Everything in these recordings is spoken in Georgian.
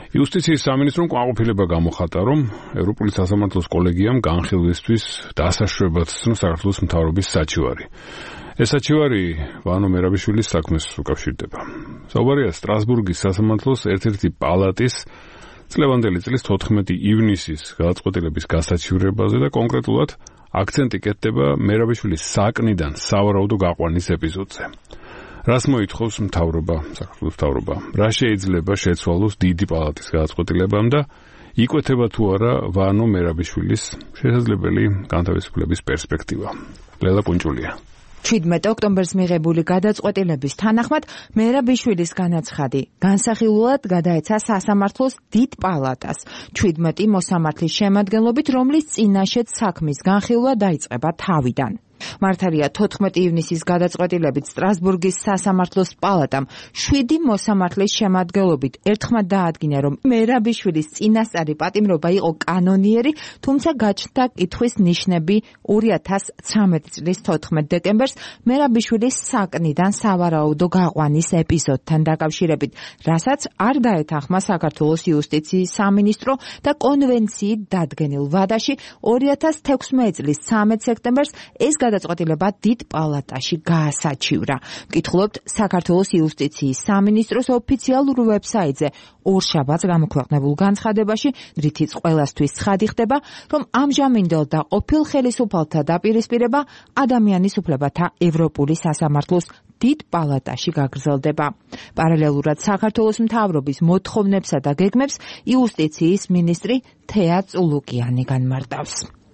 იუსტიციის სამინისტრომ კმაყოფილება გამოხატა, რომ ევროპული სასამართლოს კოლეგიამ განხილვისთვის დასაშვებად ცნო საქართველოს მთავრობის საჩივარი. ეს საჩივარი ვანო მერაბიშვილის საქმეს უკავშირდება. საუბარია სტრასბურგის სასამართლოს ერთ-ერთი პალატის წლევანდელი წლის 14 ივნისის გადაწყვეტილების გასაჩივრებაზე და კონკრეტულად აქცენტი კეთდება მერაბიშვილის საკნიდან სავარაუდო გაყვანის ეპიზოდზე. რას მოითხოვს საქართველოს მთავრობა? რა შეიძლება შეცვალოს დიდი პალატის გადაწყვეტილებამ და იკვეთება თუ არა ვანო მერაბიშვილის შესაძლებელი განთავისუფლების პერსპექტივა? ლელა კუნჭულია. 17 ოქტომბერს მიღებული გადაწყვეტილების თანახმად მერაბიშვილის განაცხადი განსახილულად გადაეცა სასამართლოს დიდ პალატას 17 მოსამართლის შემადგენლობით, რომლის წინაშეც საქმის განხილვა დაიწყება თავიდან. მართალია 14 ივნისის გადაწყვეტილებით სტრასბურგის სასამართლოს პალატამ 7 მოსამართლის შემადგენლობით ერთხმად დაადგინა, რომ მერაბიშვილის წინასწარი პატიმრობა იყო კანონიერი, თუმცა გაჩნდა კითხვის ნიშნები 2013 წლის 14 დეკემბერს მერაბიშვილის საკნიდან სავარაუდო გაყვანის ეპიზოდთან დაკავშირებით, რასაც არ დაეთანხმა საქართველოს იუსტიციის სამინისტრო და კონვენციით დადგენილ ვადაში 2016 წლის 13 სექტემბერს ეს გადაწყვეტილება დიდ პალატაში გაასაჩივრა. ვკითხულობთ საქართველოს იუსტიციის სამინისტროს ოფიციალურ ვებსაიტზე ორშაბათს გამოქვეყნებულ განცხადებაში, რითიც ყველასთვის ცხადი ხდება, რომ ამჟამინდელ და ყოფილ ხელისუფალთა დაპირისპირება ადამიანის უფლებათა ევროპული სასამართლოს დიდ პალატაში გაგრძელდება. პარალელურად საქართველოს მთავრობის მოთხოვნებსა და გეგმებს იუსტიციის მინისტრი თეა წულუკიანი განმარტავს.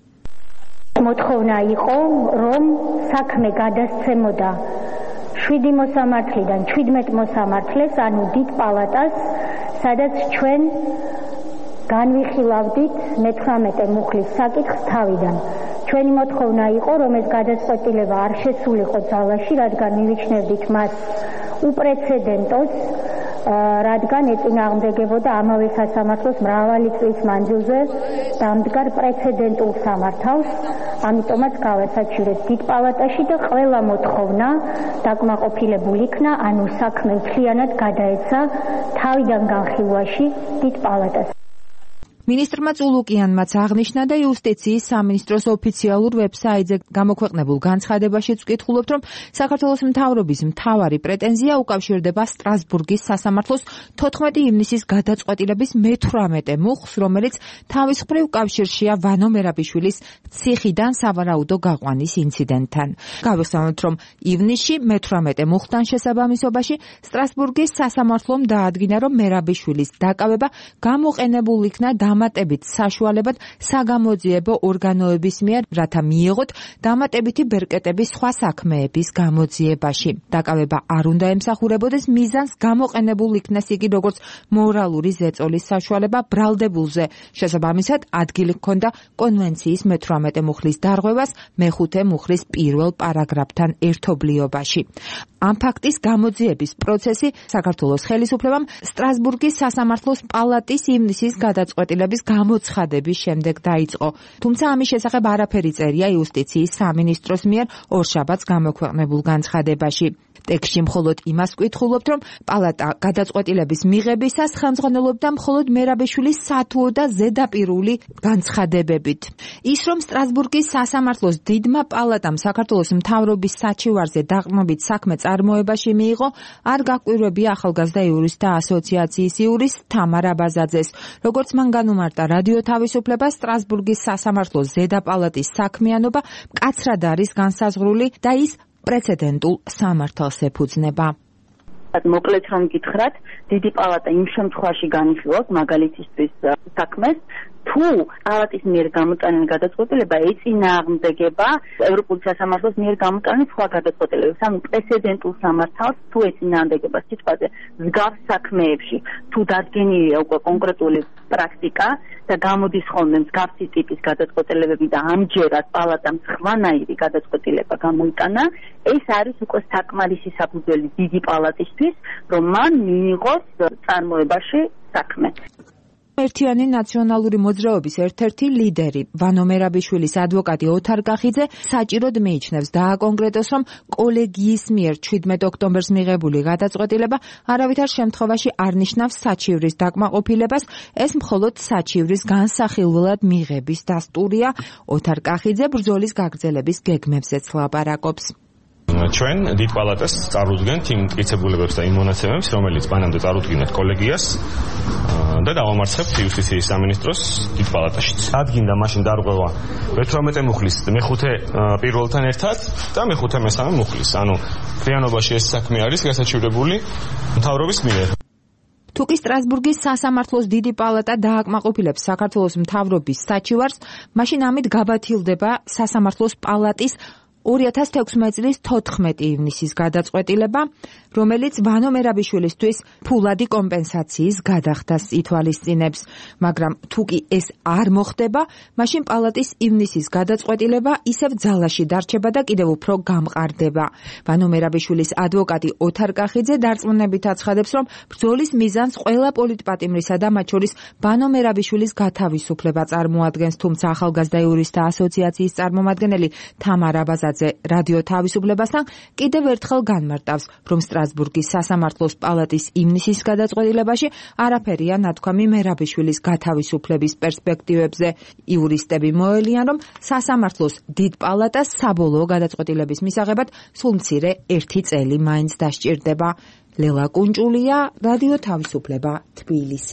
მოთხოვნა იყო, რომ საქმე გადასცემოდა 7 მოსამართლიდან 17 მოსამართლეს, ანუ დიდ პალატას, სადაც ჩვენ განვიხილავდით მე-18 მუხლის საკითხს თავიდან. ჩვენი მოთხოვნა იყო, რომ ეს გადაწყვეტილება არ შესულიყო ძალაში, რადგან მივიჩნევდით მას უპრეცედენტოს, რადგან ეწინააღმდეგებოდა ამავე სასამართლოს მრავალი წლის მანძილზე დამდგარ პრეცედენტულ სამართალს. ამიტომაც გავასაჩივრეთ დიდ პალატაში და ყველა მოთხოვნა დაკმაყოფილებული იქნა, ანუ საქმე მთლიანად გადაეცა თავიდან განხილვაში დიდ პალატას. მინისტრმა წულუკიანმაც აღნიშნა და იუსტიციის სამინისტროს ოფიციალურ ვებსაიტზე გამოქვეყნებულ განცხადებაშიც ვკითხულობთ, რომ საქართველოს მთავრობის მთავარი პრეტენზია უკავშირდება სტრასბურგის სასამართლოს 14 ივნისის გადაწყვეტილების მე-18 მუხლს, რომელიც თავის მხრივ კავშირშია ვანო მერაბიშვილის ციხიდან სავარაუდო გაყვანის ინციდენტთან. გავიხსენოთ, რომ ივნისში მე-18 მუხლთან შესაბამისობაში სტრასბურგის სასამართლომ დაადგინა, რომ მერაბიშვილის დაკავება გამოყენებულ იქნა დამატებით საშუალებად საგამოძიებო ორგანოების მიერ, რათა მიეღოთ დამატებითი ბერკეტების სხვა საქმეების გამოძიებაში. დაკავება არ უნდა ემსახურებოდეს მიზანს გამოყენებულ იქნას იგი როგორც მორალური ზეწოლის საშუალება ბრალდებულზე. შესაბამისად, ადგილი ჰქონდა კონვენციის მე-18 მუხლის დარღვევას მე-5 მუხლის პირველ პარაგრაფთან ერთობლიობაში. ამ ფაქტის გამოძიების პროცესი საქართველოს ხელისუფლებამ სტრასბურგის სასამართლოს პალატის ივნისის გადაწყვეტილების გამოცხადების შემდეგ დაიწყო. თუმცა ამის შესახებ არაფერი წერია იუსტიციის სამინისტროს მიერ ორშაბათს გამოქვეყნებულ განცხადებაში. ტექსტში მხოლოდ იმას ვკითხულობთ, რომ პალატა გადაწყვეტილების მიღებისას ხელმძღვანელობდა მხოლოდ მერაბიშვილის სათუო და ზედაპირული განცხადებებით. ის, რომ სტრასბურგის სასამართლოს დიდმა პალატამ საქართველოს მთავრობის საჩივარზე დაყრდნობით საქმე წარმოებაში მიიღო, არ გაკვირვებია ახალგაზრდა იურისტთა ასოციაციის იურისტ თამარ აბაზაძეს. როგორც მან განუმარტა რადიო თავისუფლება, სტრასბურგის სასამართლოს ზედა პალატის საქმიანობა მკაცრად არის განსაზღვრული და ის პრეცედენტულ სამართალს ეფუძნება. მოკლედ რომ გითხრათ, დიდი პალატა იმ შემთხვევაში განიხილავს მაგალითისთვის საქმეს, თუ პალატის მიერ გამოტანილი გადაწყვეტილება ეწინააღმდეგება ევროპული სასამართლოს მიერ გამოტანილი სხვა გადაწყვეტილებებს, ანუ პრეცედენტულ სამართალს თუ ეწინააღმდეგება სიტყვაზე მსგავს საქმეებში, თუ დადგენილია უკვე კონკრეტული პრაქტიკა და გამოდის ხოლმე მსგავსი ტიპის გადაწყვეტილებები და ამჯერად პალატამ სხვანაირი გადაწყვეტილება გამოიტანა, ეს არის უკვე საკმარისი საფუძველი დიდი პალატისთვის, რომ მან მიიღოს წარმოებაში საქმე. ერთიანი ნაციონალური მოძრაობის ერთ-ერთი ლიდერი ვანო მერაბიშვილის ადვოკატი ოთარ კახიძე საჭიროდ მიიჩნევს დააკონკრეტოს, რომ კოლეგიის მიერ 17 ოქტომბერს მიღებული გადაწყვეტილება არავითარ შემთხვევაში არ ნიშნავს საჩივრის დაკმაყოფილებას, ეს მხოლოდ საჩივრის განსახილველად მიღების დასტურია. ოთარ კახიძე ბრძოლის გაგრძელების გეგმებზეც ლაპარაკობს. ჩვენ დიდ პალატას წარუდგენთ იმ მტკიცებულებებს და იმ მონაცემებს, რომელიც მანამდე წარუდგინეთ კოლეგიას და დავამარცხებთ იუსტიციის სამინისტროს დიდ პალატაშიც. ადგინდა მაშინ დარღვევა 18 მუხლის მეხუთე პირველთან ერთად და მეხუთე მესამე მუხლის. ანუ realობაში ეს საქმე არის გასაჩივრებული მთავრობის მიერ. თუკი სტრასბურგის სასამართლოს დიდი პალატა დააკმაყოფილებს საქართველოს მთავრობის საჩივარს, მაშინ ამით გაბათილდება სასამართლოს პალატის 2016 წლის 14 ივნისის გადაწყვეტილება, რომელიც ვანო მერაბიშვილისთვის ფულადი კომპენსაციის გადახდას ითვალისწინებს. მაგრამ თუკი ეს არ მოხდება, მაშინ პალატის ივნისის გადაწყვეტილება ისევ ძალაში დარჩება და კიდევ უფრო გამყარდება. ვანო მერაბიშვილის ადვოკატი ოთარ კახიძე დარწმუნებით აცხადებს, რომ ბრძოლის მიზანს ყველა პოლიტპატიმრისა და მათ შორის ვანო მერაბიშვილის გათავისუფლება წარმოადგენს, თუმცა ახალგაზრდა იურისტთა ასოციაციის წარმომადგენელი თამარ აბაზაძე რადიო თავისუფლებასთან კიდევ ერთხელ განმარტავს, რომ სტრასბურგის სასამართლოს პალატის ივნისის გადაწყვეტილებაში არაფერია ნათქვამი მერაბიშვილის გათავისუფლების პერსპექტივებზე. იურისტები მოელიან, რომ სასამართლოს დიდ პალატას საბოლოო გადაწყვეტილების მისაღებად სულ მცირე 1 წელი მაინც დასჭირდება. ლელა კუნჭულია, რადიო თავისუფლება, თბილისი.